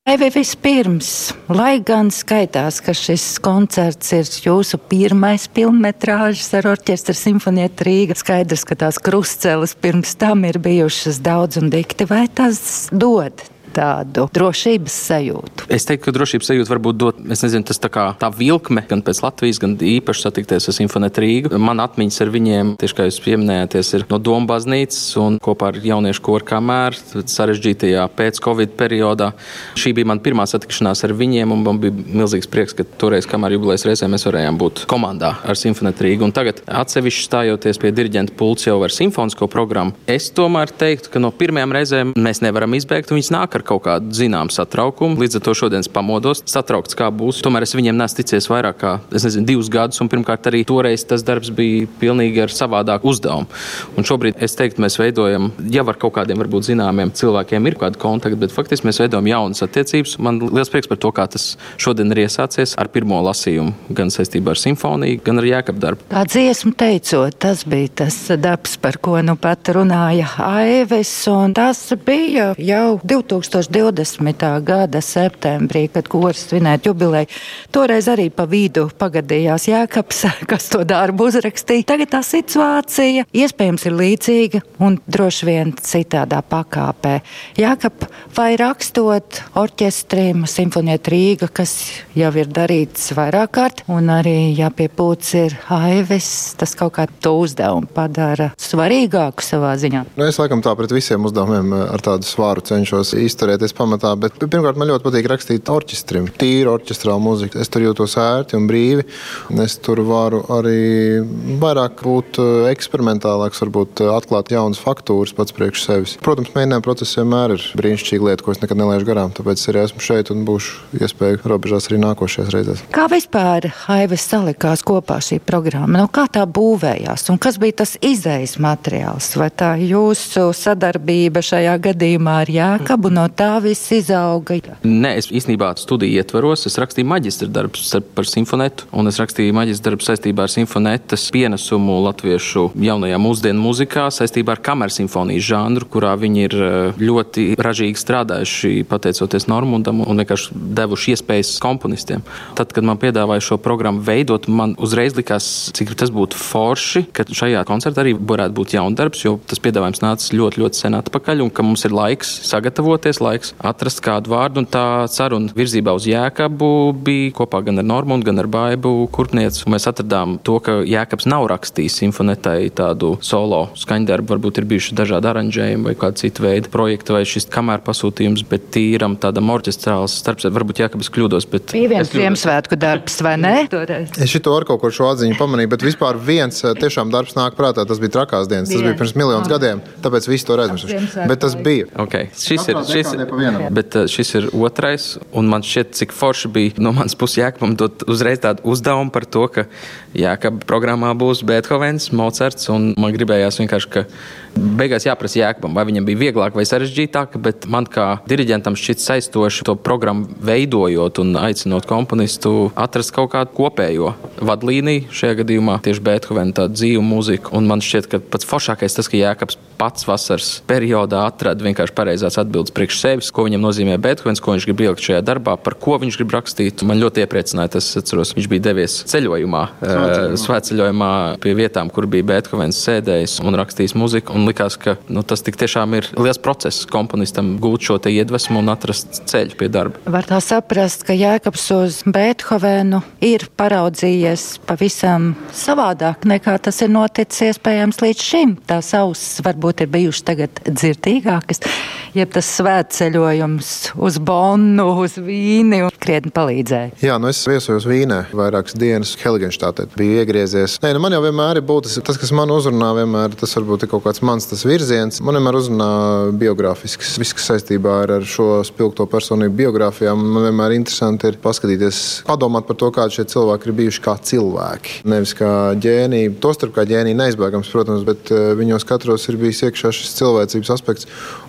Aivi, vispirms, lai gan skaitās, ka šis koncerts ir jūsu pirmais pilnmetrāžas ar orķestra Simfonieta Rīga, skaidrs, ka tās krustceles pirms tam ir bijušas daudz un dikti, vai tas dod tādu drošības sajūtu? Es teiktu, ka drošības sajūtu varbūt dot, es nezinu, tas tā vilkme, gan pēc Latvijas, gan īpaši satikties ar Simfonieta Rīgu. Man atmiņas ar viņiem, tieši kā jūs pieminējāties, ir no Doma baznīcas un kopā ar jauniešu koru Kamēr, sarežģītajā pēc Covid periodā. Šī bija man pirmā satikšanās ar viņiem, un man bija milzīgs prieks, ka toreiz Kamēr jubilejas reizē mēs varējām būt komandā ar Simfonieta Rīgu. Un tagad atsevišķi stājoties pie diriģenta pults jau ar simfonisko programmu, es tomēr teiktu, ka no pirmajām reizēm mēs nevaram izbēgt, un viņas nāk ar kaut kādu zināmu satraukumu. Līdz ar to šodien es pamodos, satraukts kā būs. Tomēr es viņiem neesmu ticies vairāk kā, 2 gadus, un pirmkārt arī toreiz tas darbs bija pilnīgi ar savādāku uzdevumu. Un šobrīd es teiktu, mēs veidojam, jau ar kaut kādiem varbūt zināmiem cilvēkiem ir kādi kontakti, bet faktiski mēs veidojam jaunas attiecības. Man liels prieks par to, kā tas šodien ir iesācies ar pirmo lasījumu, gan saistībā ar simfoniju, gan ar Jēkabu darbu. Tā dziesmu teicot, tas bija tas darbs, par ko nu pat runāja Aivis, un tas bija jau 2020. gada septembrī, kad kurs svinēt jubileju. Toreiz arī pa vidu pagadījās Jēkabs, kas to darbu uzrakstīja. Tagad tā situācija iespējams ir līdzīga un droši vien citādā pakāpē. Jēkab, vai rakstot orķestrim Simfonieta Rīga, kas jau ir darīts vairāk kārt, un arī jāpiepūc ir Aivis, tas kaut kā to uzdevumu padara svarīgāku savā ziņā? Es laikam tā pret visiem uzdevumiem ar tādu svāru cenšos izturēties pamatā, bet pirmkārt man ļoti patīk rakstīt orķestrim. Tīri orķestrālu mūziku. Es tur jūtos ērti un brīvi. Es tur varu arī vairāk būt eksperimentālāks, varbūt atklāt jaunas faktūras pats priekš sevis. Protams, mēģinājuma process vienmēr ir brīnišķīga lieta, ko es nekad nelaižu garām, tāpēc arī esmu šeit un būšu iespēju robežās arī nākošajās reizēs. Kā vispār Aivis salikās kopā šī programma? Kā tā būvējās un kas bija tas izējas materiāls? Vai tā jūsu sadarbība šajā gadījumā ar Jēkabu no tā viss izauga? Nē, es īstenībā studiju ietvaros, es rakstīju maģistra darbus par simfonetu, un es rakstīju maģistra darbu saistībā ar simfonetas pienesumu latviešu jaunajā mūsdienu mūzikā, saistībā ar kamersimfonijas žanru, kurā viņi ir ļoti ražīgi strādājuši, pateicoties Normundam, un vienkārši devuši iespējas komponistiem. Tad, kad man piedāvāja šo programmu veidot, man uzreiz likās, cik tas būtu forši, ka šajā koncertā arī varētu būt jaundarbs, jo tas piedāvājums nāca ļoti, ļoti sen atpakaļ, un ka mums ir laiks sagatavoties, laiks atrast kādu vārdu, un tā saruna virzībā uz Jēkabu bija kopā gan ar Normundu, gan ar Baibu Kurpnieci, un mēs atradām to, ka Jēkabs nav rakstījis simfonetai tādu solo skaņdarbu, varbūt ir bijuši dažādi aranžējumi vai kāda cita veida projekti, vai šis kamēr pasūtījums, bet tīram tādam orķestrāls starps, varbūt Jēkabs kļūdos, bet... Bija viens Ziemassvētku darbs, vai ne? Es šito ar kaut ko šo atziņu pamanīju, bet vispār viens tiešām darbs nāk prātā, tas bija Trakās dienas, tas bija pirms miljonus gadiem, tāpēc visi to aizmirsuši. Bet tas bija. Okay. Šis ir otrais, un man šķiet, cik forši bija no manas puses Jēkabam dot uzreiz tādu uzdevumu par to, ka Jēkaba programmā būs Beethovens, Mocarts, un man gribējās vienkārši, ka beigās jāprasa Jēkabam, vai viņam bija vieglāk vai sarežģītāk, bet man kā diriģentam šķiet saistoši to programmu veidojot un aicinot komponistu atrast kaut kādu kopējo vadlīniju, šajā gadījumā tieši Beethovena tādu dzīvu mūziku, un man šķiet, ka pats foršākais tas, ka Jēkabs pats vasaras periodā atrada vienkārši pareizās atbildes priekš sevis, ko viņam nozīmē Beethovens, ko viņš grib ielikt šajā darbā, par ko viņš grib rakstīt. Man ļoti iepriecināja tas, atceros, viņš bija devies ceļojumā, svētceļojumā pie vietām, kur bija Beethovens sēdējis un rakstījis muziku, un likās, ka tas tik tiešām ir liels process komponistam gūt šo te iedvesmu un atrast ceļu pie darba. Var tā saprast, ka Jēkabs uz Beethovenu ir paraudzījies pavisam savādāk nekā tas ir noticis iespējams līdz šim. Tās auss varbūt ir bijušas tagad dzirdīgākas, jeb tas svētceļojums uz Bonnu, uz Vīni un krietni palīdzēja. Jā, es viesojos Vīnē vairākas dienas Heiligenštātē. Biju iegriezies. Man jau vienmēr ir būtis tas, kas man uzrunā vienmēr, tas varbūt ir kaut kāds mans tas virziens. Man vienmēr uzrunā biogrāfisks, viss, kas saistībā ar šo spilgto personību biogrāfijām. Man vienmēr interesanti ir paskatīties, padomāt par to, kādi šie cilvēki ir bijuši kā cilvēki. Nevis kā ģēniji, tostarp kā ģēniji neizbēgams, protams, bet viņos katros ir bijis iekšā šis cilvēcības aspekts. Un tāpēc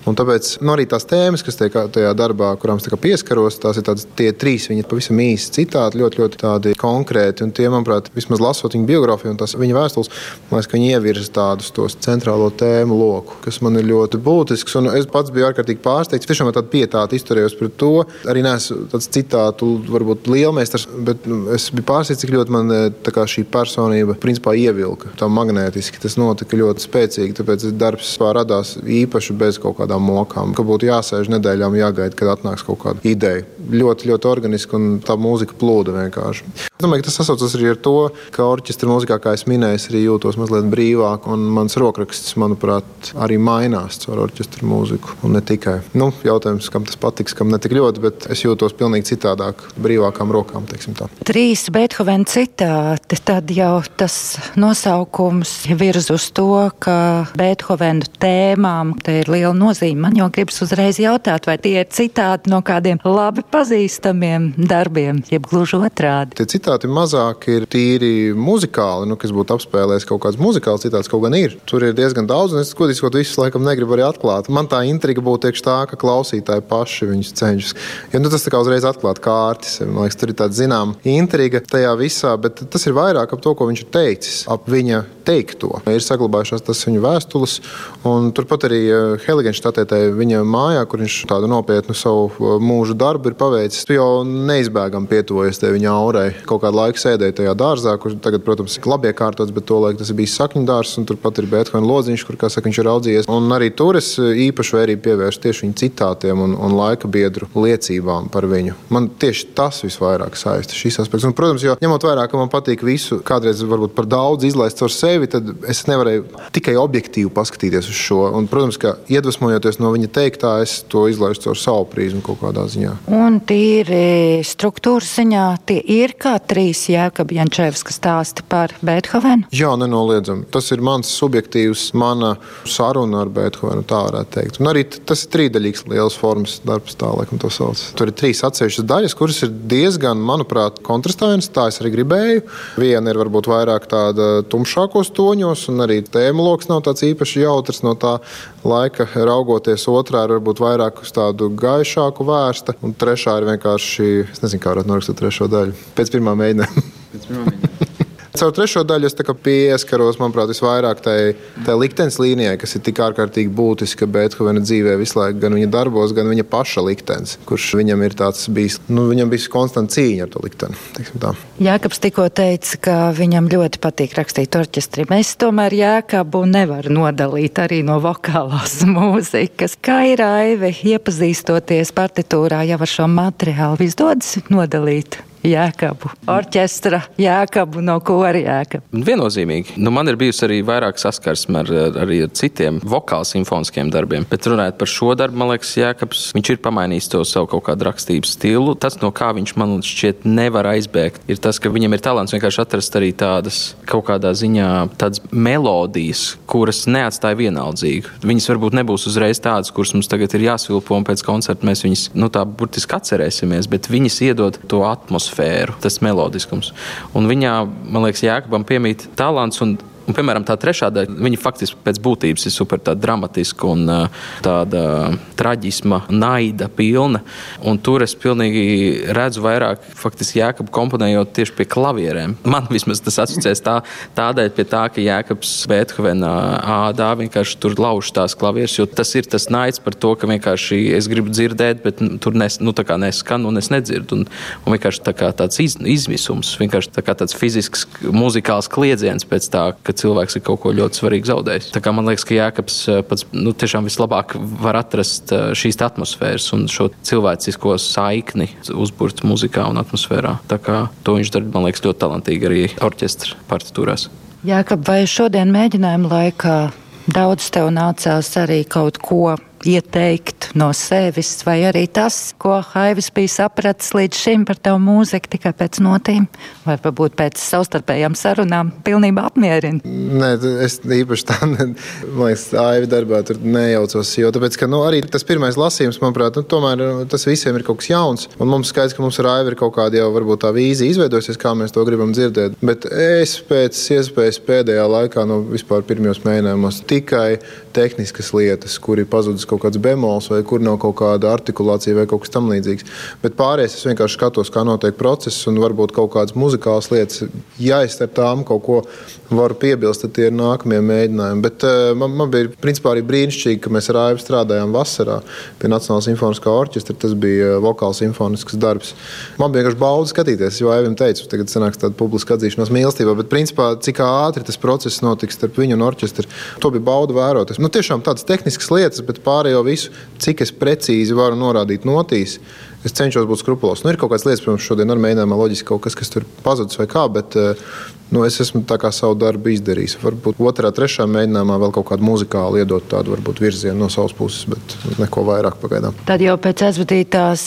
tāpēc arī tās tēmas, kas tajā darbā, kurām es pieskaros, tās ir tie 3, viņi ir pavisam īsi citāti, ļoti, ļoti tādi konkrēti, un tie, manuprāt, vismaz lasot viņa biogrāfiju un tās viņa vēstules, man liekas, ka viņi ievirza tādus tos centrālo tēmu loku, kas man ir ļoti būtisks, un es pats biju ārkārtīgi pārsteigts. Tiešām tādu pietāti izturējos pret to. Arī neesmu tāds citātu, varbūt lielmeistars, bet es biju pārsteigts, cik ļoti man šī personība principā ievilka. Tā magnētiski tas notika ļoti spēcīgi, tāpēc darbs radās īpaši bez kaut kādām mokām, ka būtu jāsēž nedēļām, jāgaida, kad atnāks kaut kāda ideja. Ļoti, ļoti organiski, un tā mūzika plūda vienkārši. Es domāju, ka tas sasaucas arī ar to, ka orķestra mūzikā, kā es minēju, arī jūtos mazliet brīvāk, un mans rokraksts, manuprāt, arī mainās caur orķestra mūziku, un ne tikai. Jautājums, kam tas patiks, kam ne tik ļoti, bet es jūtos pilnīgi citādāk, brīvākām rokām, teiksim tā. 3 Beethovena citāti, tad jau tas nosaukums virz uz to, ka Beethovena tēmām te ir liela nozīme. Man jau gribas uzreiz jautāt, vai tie ir citāti no kādiem labi pazīstamiem darbiem, jeb gluži otrādi. Tie citāti mazāk ir tīri muzikāli, kas būtu apspēlējis kaut kāds muzikāls citāts, kaut gan ir. Tur ir diezgan daudz, un es godīgi visus laikam negribu arī atklāt. Man tā intriga būtu tieši tā, ka klausītāji paši viņus cenšas. Jo tas tā kā uzreiz atklāt kārtis. Man liekas, tur ir tāda zināma intriga tajā visā, bet tas ir vairāk ap to, ko viņš ir teicis, ap viņa teikto. Ir saglabājušās tas viņa vēstules, un turpat arī Heiligenštatē, viņa mājā, kur viņš tādu nopietnu savu mūžu darbu ir paveicis. Tu jau neizbēgam pietuvojies te viņa aurai. Kaut kādu laiku sēdēja tajā dārzā, kur tagad, protams, ir labi iekārtots, bet tolaik tas ir bijis sakņu dārzs, un turpat ir Beethovena lodziņš, kur, kā saka, viņš ir raudzījies. Un arī tur es īpaši vērību pievērstu tieši viņa citātiem un laika biedru liecībām par viņu. Man tieši tas visvairāk saista šis aspekts. Un, protams, jo ņemot vērā, ka man patīk visu, kādreiz varbūt par daudz izlaist caur sevi, tad es nevarēju tikai objektīvi paskatīties uz šo. Un, protams, ka iedvesmojoties no viņa teiktā, es to izlaistu caur savu prizmu kaut kādā ziņā. Un tīri struktūras ziņā tie ir kā 3 Jēkaba Jančevska stāsti par Beethovenu? Jā, nenoliedzami. Tas ir mans subjektīvs, mana saruna ar Beethovenu, tā varētu teikt. Un arī tas ir 3-daļīgs liels formas darbs, tā laikam to sauc. Tur ir 3 atsevišķas daļas, kuras ir diezgan, manuprāt, kontrastainas, tā es arī gribēju. Viena ir varbūt vairāk tāda tumšākos toņos, un arī tēma loks nav tāds īpaši jautrs no tā laika raugoties. Otrā ir varbūt vairāk uz tādu gaišāku vērsta, un trešā ir vienkārši, es nezinu, kā varētu norakstīt 3. daļu. Pēc pirmā mēģinājuma. Caur 3. daļu es pieskaros, manuprāt, visvairāk tai liktenes līnijai, kas ir tik ārkārtīgi būtiska Beethovena dzīvē visu laiku, gan viņa darbos, gan viņa paša liktenis, kurš viņam ir tāds bijis, viņam bijis konstanta cīņa ar to likteni, teiksim tā. Jēkabs tikko teica, ka viņam ļoti patīk rakstīt orķestrim. Es tomēr Jēkabu nevaru nodalīt arī no vokālās mūzikas. Kā ir, Aivi, iepazīstoties partitūrā jau ar šo materiālu, izdodas nodalīt Jēkabu orķestra Jēkabu no kora Jēkabu? Viennozīmīgi. Man ir bijusi arī vairāk saskarsme ar citiem vokāli simfoniskiem darbiem, bet runājot par šo darbu, man liekas, Jēkabs, viņš ir pamainījis to savu kaut kādu rakstības stilu. Tas, no kā viņš man šķiet nevar aizbēgt, ir tas, ka viņam ir talants vienkārši atrast arī tādas kaut kādā ziņā tādas melodijas, kuras neatstāja vienaldzīgi. Viņas varbūt nebūs uzreiz tādas, kuras mums tagad ir jāsvilpo un pēc koncerta mēs viņas, tā burtiski atcerēsimies, bet viņas iedod to atmosfēru, tas melodiskums. Un viņā, man liekas, Jēkabam piemīt talants un, piemēram, tā 3. daļa, viņa faktiski pēc būtības ir super tāda dramatiska un tāda traģisma, naida pilna. Un tur es pilnīgi redzu vairāk faktiski Jēkabu komponējot tieši pie klavierēm. Man vismaz tas asociēs tādēļ pie tā, ka Jēkabs Beethovena ādā vienkārši tur lauž tās klavieres, jo tas ir tas naids par to, ka vienkārši es gribu dzirdēt, bet tur neskan un es nedzirdu. Un vienkārši tāds izmisums, vienkārši tāds fizisks, muzikāls kliedziens pēc tā, ka cilvēks ir kaut ko ļoti svarīgi zaudējis. Tā kā man liekas, ka Jēkabs pats tiešām vislabāk var atrast šīs atmosfēras un šo cilvēcisko saikni uzburt muzikā un atmosfērā. Tā kā to viņš dara, man liekas, ļoti talantīgi arī orķestra partitūrās. Jēkab, vai šodien mēģinājuma laikā daudz tev nācās arī kaut ko ieteikt no sevis, vai arī tas, ko Aivis bija sapratis līdz šim par tavu mūziku tikai pēc notīm, vai varbūt pēc savstarpējām sarunām pilnībā apmierina? Nē, es īpaši tā, man liekas, Aivi darbā tur nejaucos, jo tāpēc, ka arī tas pirmais lasījums, manuprāt, tomēr tas visiem ir kaut kas jauns, un mums skaidrs, ka mums ar Aivi ir kaut kāda jau varbūt tā vīzija izveidojusies, kā mēs to gribam dzirdēt, bet es pēc iespējas pēdējā laikā, vispār pirmajos mēģinājumos, tikai tehniskas lietas, kuri pazudis kaut kāds bemols vai kur nav kaut kāda artikulācija vai kaut kas tam līdzīgs. Bet pārējais es vienkārši skatos, kā notiek process un varbūt kaut kādas muzikālas lietas. Ja es ar tām kaut ko varu piebilst, tad tie ir nākamie mēģinājumi. Bet man bija principā arī brīnišķīgi, ka mēs ar Aivi strādājām vasarā pie Nacionālā simfoniskā orķestra. Tas bija vokāls simfonisks darbs. Man bija vienkārši bauda skatīties, jo Aivim teicu, tagad sanāks tāda publiska atzīšanās mīlestībā, bet principā cik ātri tas process notiks starp viņu un orķestru, to bija bauda vēroties. Tiešām tādas tehniskas lietas, bet pārējo visu, cik es precīzi varu norādīt notīs, es cenšos būt skrupulos. Ir kaut kādas lietas, protams, šodien ar mēģinājumā loģiski kaut kas tur pazudis vai kā, bet es esmu tā kā savu darbu izdarījis. Varbūt otrā, trešā mēģinājumā vēl kaut kādu muzikālu iedot tādu varbūt virzienu no savas puses, bet neko vairāk pagaidām. Tad jau pēc aizvadītās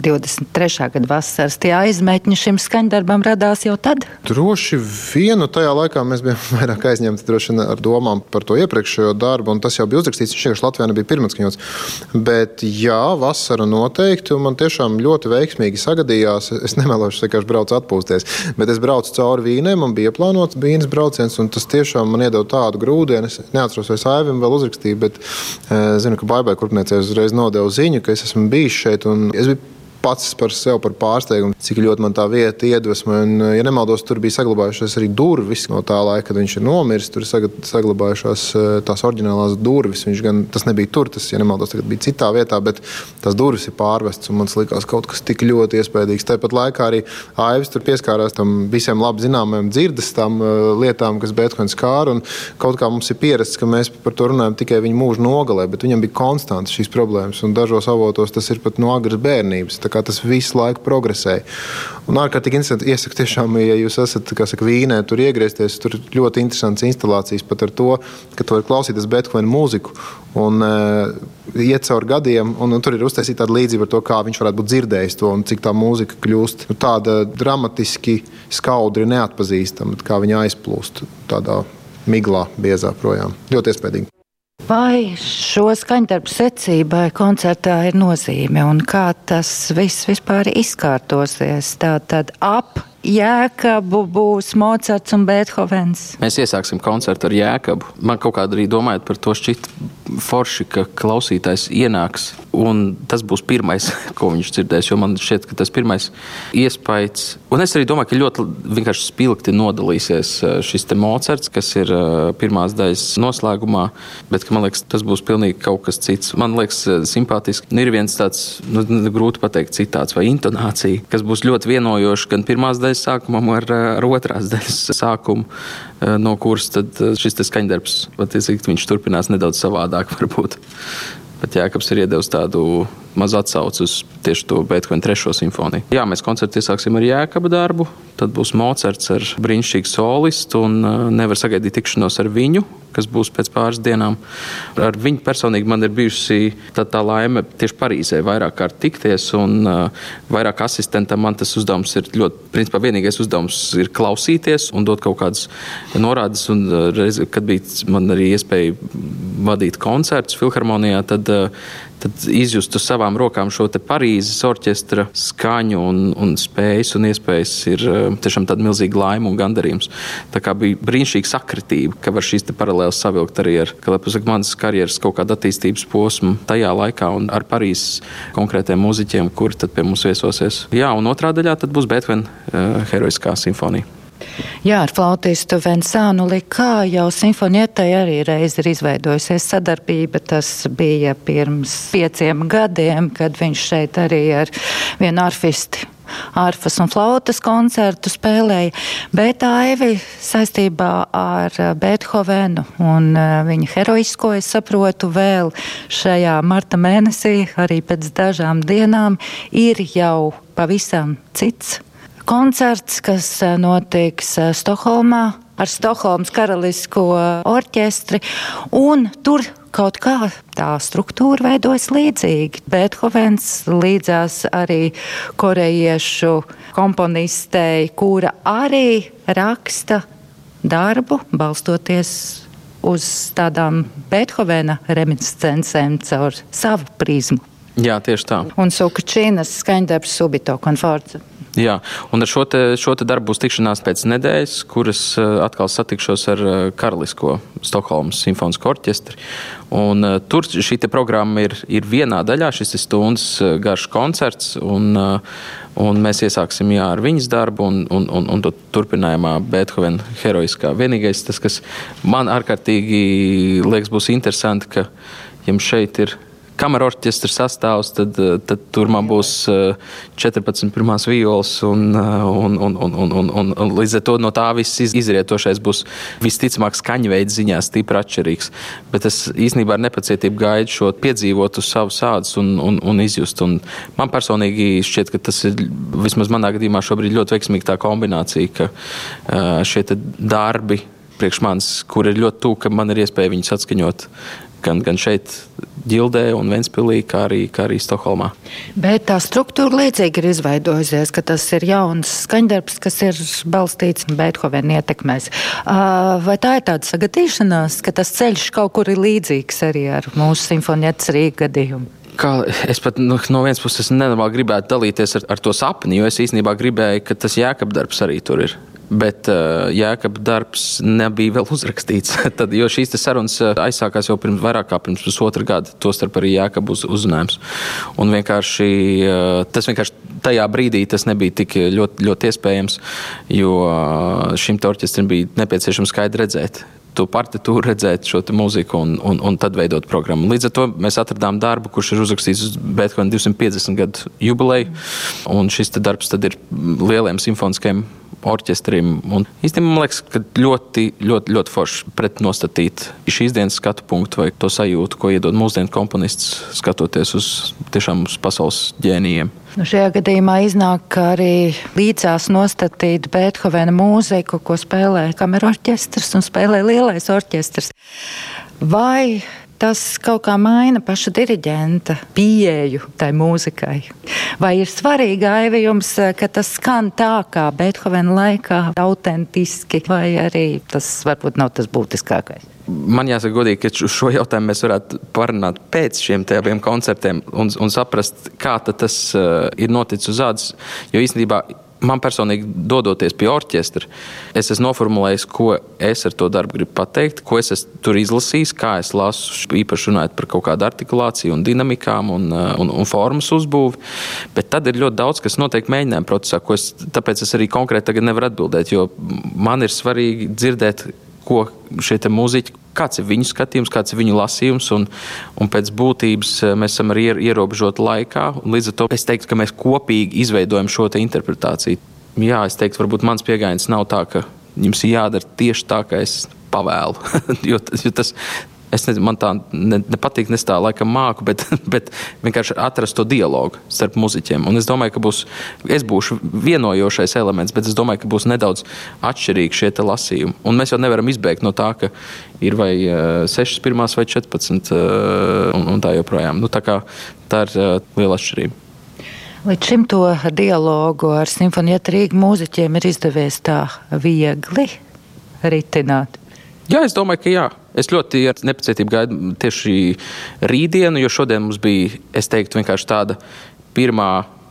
23. gada vasaras tie aizmetņi šim skaņdarbam radās jau tad? Droši vienu tajā laikā mēs bijām vairāk aizņemti droši ar domām par to iepriekšējo darbu, un tas jau bija uzrakstīts, viņš vienkārši Latvijā nebija pirmatskaņots. Bet jā, vasara noteikti, un man tiešām ļoti veiksmīgi sagadījās. Es nemelošu, vienkārši braucu atpūsties, bet es braucu cauri Vīnē, man bija plānots Vīnes brauciens, un tas tiešām man iedeva tādu grūdienu. Es neatceros, vai es Aivim vēl uzrakstīju, bet zinu, ka Baibai kurpniecei uzreiz nodevu ziņu, ka es esmu bijis šeit, un es biju pats par sevi par pārsteigumu, cik ļoti man tā vieta iedvesmoja. Ja nemaldos, tur bija saglabājušās arī durvis no tā laika, kad viņš ir nomiris. Tur ir saglabājušās tās oriģinālās durvis. Viņš gan, tas nebija tur, tas, ja nemaldos, tagad bija citā vietā, bet tās durvis ir pārvestas, un man likās kaut kas tik ļoti iespaidīgs. Tāpat laikā arī Aivis tur pieskārās tam visiem labi zināmajām dzirdes tām lietām, kas Beethovens skāra, un kaut kā mums ir pierasts, ka mēs par to runājam tikai viņa mūža nogalē, bet viņam bija konstants šīs problēmas, un dažos avotos tas ir pat no agras bērnības. Tā kā tas visu laiku progresēja. Un ārkārtīgi interesanti, iesaku tiešām, ja jūs esat, kā saka, Vīnē, tur iegriezties, tur ļoti interesants instalācijas pat ar to, ka tu vari klausīties Beethovena mūziku un iet caur gadiem, un tur ir uztaisīta tāda līdzība ar to, kā viņš varētu būt dzirdējis to, un cik tā mūzika kļūst tāda dramatiski skaudri neatpazīstama, kā viņa aizplūst tādā miglā biezā projām. Ļoti iespējīgi. Vai šo skaņdarbu secībai koncertā ir nozīme un kā tas viss vispār izkārtosies? Tātad ap Jēkabu būs Mocarts un Beethovens. Mēs iesāksim koncertu ar Jēkabu. Man kaut kādā arī domājot par to šķiet forši, ka klausītājs ienāks un tas būs pirmais, ko viņš dzirdēs, jo man šķiet, ka tas pirmais iespējas. Un es arī domāju, ka ļoti vienkārši spilgti nodalīsies šis te Mocarts, kas ir pirmās daļas noslēgumā, bet man liekas, tas būs pilnīgi kaut kas cits. Man liekas simpātiski. Ir viens tāds, grūti pateikt citāts vai intonācija, kas būs ļoti vienojoši gan pirmās daļas sākumam ar otrās daļas sākumu, no kuras tad šis te skaņdarbs, viņš turpinās nedaudz savādāk varbūt. Bet Jēkabs ir iedevis tādu mazu atsauci uz tieši to Beethovena 3. simfoniju. Jā, mēs koncertu iesāksim ar Jēkaba darbu, tad būs Mocarts ar brīnišķīgu solistu un nevar sagaidīt tikšanos ar viņu, kas būs pēc pāris dienām. Ar viņu personīgi man ir bijusi tā laime tieši Parīzē vairāk kārt tikties un vairāk asistentam man tas uzdevums ir ļoti, principā vienīgais uzdevums ir klausīties un dot kaut kādas norādes un kad bija man arī iespēja vadīt koncertus Filharmonijā, tad izjust uz savām rokām šo te Parīzes orķestra skaņu un spējas un iespējas ir tiešām tāda milzīga laima un gandarījums. Tā kā bija brīnišķīga sakritība, ka var šīs te paralēlas savilkt arī ar, ka pasaka, manas karjeras kaut kādu attīstības posmu tajā laikā un ar Parīzes konkrētiem muziķiem, kuri tad pie mums viesosies. Jā, un otrā daļā tad būs Beethovena heroiskā simfonija. Jā, ar flautistu Vincānu Likā jau simfonietai arī reiz ir izveidojusies sadarbība. Tas bija pirms 5 gadiem, kad viņš šeit arī ar vienu arfisti arfas un flautas koncertu spēlēja, bet Aivi saistībā ar Beethovenu un viņa heroisko, es saprotu, vēl šajā marta mēnesī, arī pēc dažām dienām, ir jau pavisam cits koncerts, kas notiks Stokholmā ar Stokholmas karalisko orķestri, un tur kaut kā tā struktūra veidojas līdzīgi. Beethovens līdzās arī korejiešu komponistei, kura arī raksta darbu, balstoties uz tādām Beethovena reminiscencēm caur savu prizmu. Jā, tieši tā. Un Sukačīnas skaņdarbs Subito con forza. Jā, un ar šo te darbu būs tikšanās pēc nedēļas, kuras atkal satikšos ar Karalisko Stokholmas simfonisko orķestri. Un tur šī te programma ir vienā daļā, šis ir stundas garš koncerts, un mēs iesāksim ar viņas darbu un to turpinājumā Beethovena heroiskā. Vienīgais tas, kas man ārkārtīgi liekas būs interesanti, ka ja šeit ir kamera orķestra sastāvs, tad tur man būs 14 pirmās violas un līdz ar to no tā viss izrietošais būs visticamāk skaņveida ziņā stipri atšķirīgs. Bet es īstenībā ar nepacietību gaidu šo piedzīvot uz savas ādas un izjust. Un man personīgi šķiet, ka tas ir vismaz manā gadījumā šobrīd ļoti veiksmīgi tā kombinācija, ka šie darbi priekš manis, kur ir ļoti tūk, ka man ir iespēja viņus atskaņot gan šeit Ģildē un Ventspilī, kā arī Stokholmā. Bet tā struktūra līdzīgi ir izveidojusies, ka tas ir jauns skaņdarbs, kas ir balstīts Beethovena ietekmēs. Vai tā ir tāda sagatīšanās, ka tas ceļš kaut kur ir līdzīgs arī ar mūsu simfonietas Rīga gadījumu? Es pat no vienas puses nenormāli gribētu dalīties ar to sapni, jo es īstenībā gribēju, ka tas Jēkaba darbs arī tur ir. Bet Jēkaba darbs nebija vēl uzrakstīts, tad, jo šīs sarunas aizsākās jau vairāk kā pirms pusotra gada, tostarp arī Jēkaba uzrunājums. Un vienkārši tajā brīdī tas nebija tik ļoti, ļoti iespējams, jo šim orķestrim bija nepieciešams skaidri redzēt to partitūru, redzēt šo mūziku un tad veidot programmu. Līdz ar to mēs atradām darbu, kurš ir uzrakstīts uz Beethovena 250 gadu jubileju, un šis darbs tad ir lieliem simfoniskajiem orķestrim. Un īstenībā man liekas, ka ļoti, ļoti, ļoti forši pretnostatīt šīs dienas skatu punktu vai to sajūtu, ko iedod mūsdienu komponists, skatoties uz tiešām uz pasaules ģēnijiem. Šajā gadījumā iznāk arī līdzās nostatīt Beethovena mūziku, ko spēlē kamera orķestrs un spēlē lielais orķestrs. Vai tas kaut kā maina paša diriģenta pieeju tai mūzikai? Vai ir svarīgi, Aivi, jums, ka tas skan tā kā Beethovena laikā, autentiski, vai arī tas varbūt nav tas būtiskākais? Man jāsaka godīgi, ka šo jautājumu mēs varētu parunāt pēc šiem abiem koncertiem un saprast, kā tas ir noticis uz ādas, jo īstenībā man personīgi dodoties pie orķestra, es esmu noformulējis, ko es ar to darbu gribu pateikt, ko es esmu tur izlasījis, kā es lasu, īpaši runājot par kaut kādu artikulāciju un dinamikām un formas uzbūvi. Bet tad ir ļoti daudz, kas notiek mēģinājuma procesā, tāpēc es arī konkrēti tagad nevaru atbildēt, jo man ir svarīgi dzirdēt, ko šie mūziķi, kāds ir viņu skatījums, kāds ir viņu lasījums, un pēc būtības mēs esam arī ierobežoti laikā. Līdz ar to es teiktu, ka mēs kopīgi izveidojam šo te interpretāciju. Jā, es teiktu, varbūt mans pieejams nav tā, ka jums ir jādara tieši tā, kā es pavēlu. jo tas, es nezinu, man tā nepatīk, es tā laikam māku, bet vienkārši atrast to dialogu starp muziķiem. Un es domāju, ka es būšu vienojošais elements, bet es domāju, ka būs nedaudz atšķirīgi šie te lasījumi. Un mēs jau nevaram izbēgt no tā, ka ir vai 6 pirmās vai 14 un tā joprojām. Tā kā tā ir liela atšķirība. Līdz šim to dialogu ar Simfonietu Rīga mūziķiem ir izdevies tā viegli ritināt. Jā, es domāju, ka jā. Es ļoti ar nepacietību gaidu tieši rītdienu, jo šodien mums bija, es teiktu, vienkārši tāda pirmā,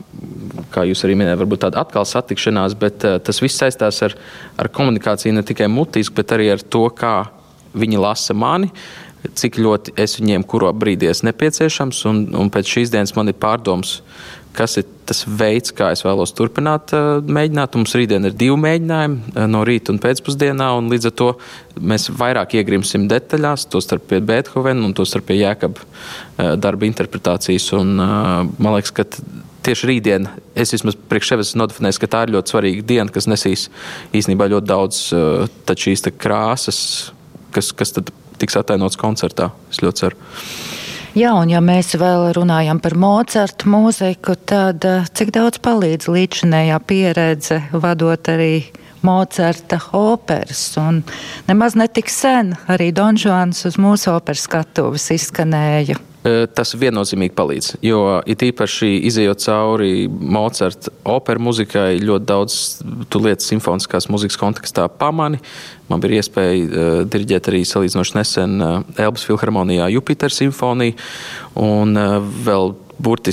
kā jūs arī minējāt, varbūt tāda atkal satikšanās, bet tas viss saistās ar komunikāciju ne tikai mutiski, bet arī ar to, kā viņi lasa mani, cik ļoti es viņiem kuro brīdī esmu nepieciešams, un pēc šīs dienas man ir pārdoms, kas ir tas veids, kā es vēlos turpināt mēģināt. Mums rītdien ir 2 mēģinājumi no rīta un pēcpusdienā, un līdz ar to mēs vairāk iegrimsim detaļās, to starp pie Beethovena un to starp pie Jēkaba darba interpretācijas. Un man liekas, ka tieši rītdien es vismaz priekš sevis nodefinēju, ka tā ir ļoti svarīga diena, kas nesīs īstenībā ļoti daudz šīs krāsas, kas tad tiks atainots koncertā. Es ļoti ceru. Jā, un ja mēs vēl runājam par Mocarta mūziku, tad cik daudz palīdz līdzinējā pieredze vadot arī Mocarta operas? Un nemaz netik sen arī Don Juans uz mūsu operas skatuves izskanēja. Tas viennozīmīgi palīdz, jo it īpaši izejot cauri Mocarta opera muzikai ļoti daudz tu lietas simfoniskās muzikas kontekstā pamani. Man bija iespēja diriģēt arī salīdzinoši nesen Elbas filharmonijā Jupiter simfoniju un vēl burtiski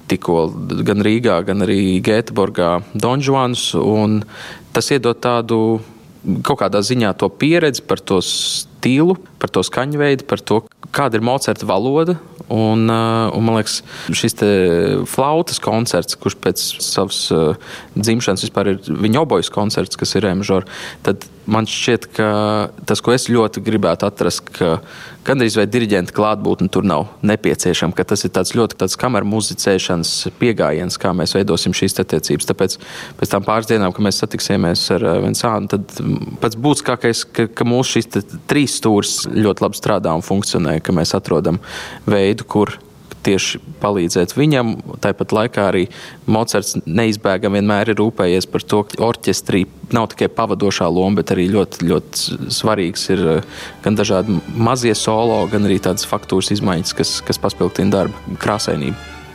tikko gan Rīgā, gan arī Gēteborgā Don Juans, un tas iedod tādu kaut kādā ziņā to pieredzi par to stilu, par to skaņveidu, par to, kāda ir Mocarta valoda. Un man liekas, šis te flautas koncerts, kurš pēc savas dzimšanas vispār ir viņa obojas koncerts, kas ir remažora, tad man šķiet, ka tas, ko es ļoti gribētu atrast, ka gandrīz vai diriģenta klātbūtne tur nav nepieciešama, ka tas ir tāds ļoti kameru muzicēšanas pieejams, kā mēs veidosim šīs attiecības. Tāpēc pēc tam pāris dienām, kad mēs satiksimies ar Vincānu, tad pats būtiskākais, ka mūsu šīs trīs stūris ļoti labi strādā un funkcionē, ka mēs atrodam veidu, kur tieši palīdzēt viņam. Tāpat laikā arī Mocarts neizbēgami vienmēr ir rūpējies par to, ka orķestrī nav tikai pavadošā loma, bet arī ļoti, ļoti svarīgs ir gan dažādi mazie solo, gan arī tādas faktūras izmaiņas, kas paspilgtina darba krāsainību.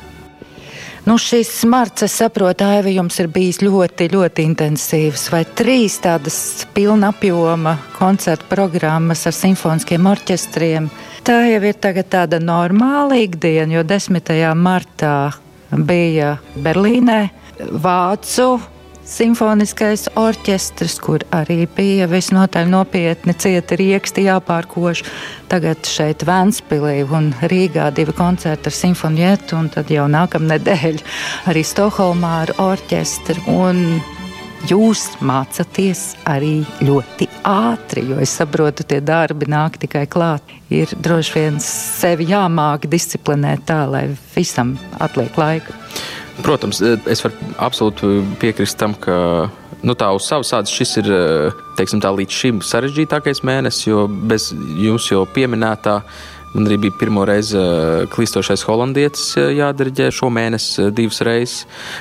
Šis marts, es saprotu, Aiva, jums ir bijis ļoti, ļoti intensīvs. Vai 3 tādas pilna apjoma koncertu programmas ar simfoniskiem orķestriem? Tā jau ir tagad tāda normāla ikdiena, jo 10. martā bija Berlīnē Vācu simfoniskais orķestris, kur arī bija visnotaļ nopietni cieti rieksti jāpārkoš. Tagad šeit Ventspilī un Rīgā 2 koncerti ar simfonietu, un tad jau nākamnedēļ arī Stokholmā ar orķestri. Un jūs mācaties arī ļoti ātri, jo es saprotu, tie darbi nāk tikai klāt. Ir droši vien sevi jāmāk disciplinēt tā, lai visam atliek laika. Protams, es varu absolūti piekrist tam, ka tā uz savas ādas šis ir, teiksim tā, līdz šim sarežģītākais mēnesis, jo bez jūs jau pieminētā, man arī bija pirmo reizi klīstošais holandietis jādiriģē šo mēnesi 2 reizes,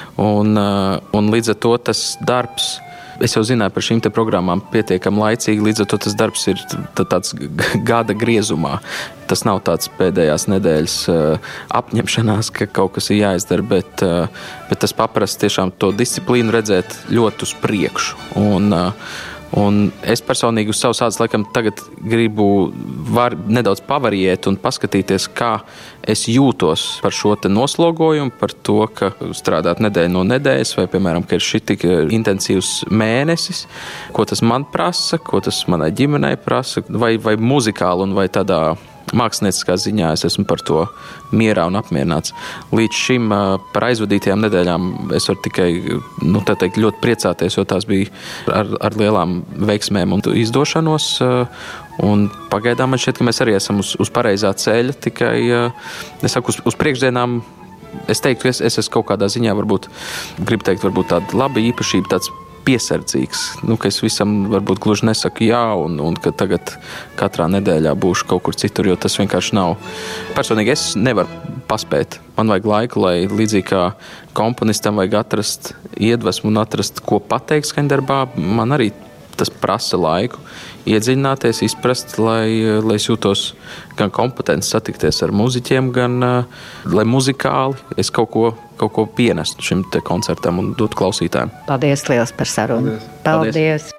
un līdz ar to tas darbs, es jau zināju par šīm te programmām pietiekami laicīgi, līdz ar to tas darbs ir tāds gada griezumā. Tas nav tāds pēdējās nedēļas apņemšanās, ka kaut kas ir jāizdara, bet tas paprasti tiešām to disciplīnu redzēt ļoti uz priekšu. Un es personīgi uz savas ādas laikam tagad gribu nedaudz pavariēt un paskatīties, kā es jūtos par šo te noslogojumu, par to, ka strādāt nedēļu no nedēļas, vai, piemēram, ka ir šitik intensīvs mēnesis, ko tas man prasa, ko tas manai ģimenei prasa, vai muzikāli un vai tādā mākslinieckā ziņā es esmu par to mierā un apmierināts. Līdz šim par aizvadītajām nedēļām es varu tikai, tā teikt, ļoti priecāties, jo tās bija ar lielām veiksmēm un izdošanos. Un pagaidām man šķiet, ka mēs arī esam uz pareizā ceļa, tikai, es saku, uz priekšdienām, es teiktu, ka es esmu kaut kādā ziņā, gribu teikt, tāda laba īpašība, tāds piesardzīgs, ka es visam varbūt gluži nesaku jā, un ka tagad katrā nedēļā būšu kaut kur citur, jo tas vienkārši nav. Personīgi es nevaru paspēt. Man vajag laiku, lai līdzīgi kā komponistam vajag atrast iedvesmu un atrast, ko pateikt skaņdarbā. Man arī tas prasa laiku, iedziļināties, izprast, lai es jūtos gan kompetents satikties ar muziķiem, gan lai muzikāli es kaut ko pienestu šim te koncertam un dotu klausītājiem. Paldies liels par sarunu. Paldies.